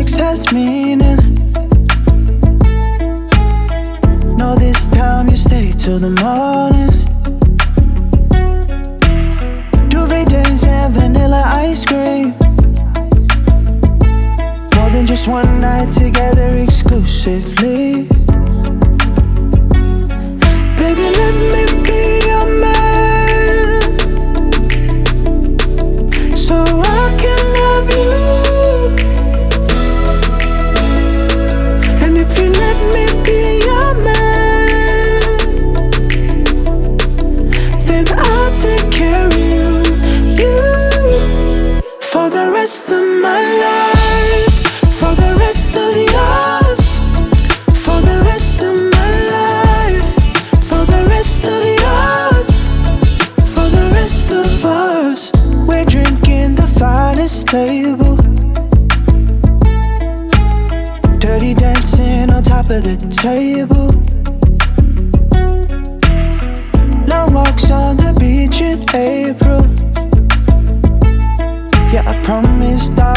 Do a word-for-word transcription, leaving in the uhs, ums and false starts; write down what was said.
sex has meaning. No, this time you stay till the morning. Duvet days and vanilla ice cream. More than just one night together exclusively. Baby, let me be your man, so I can love you. And if you let me be your man, then I'll take care of you, you, for the rest of my life, for the rest of yours, for the rest of my life, for the rest of yours, for the rest of us. We're drinking the finest label, dirty dancing on top of the table, long walks on the beach in April. Yeah, I promised I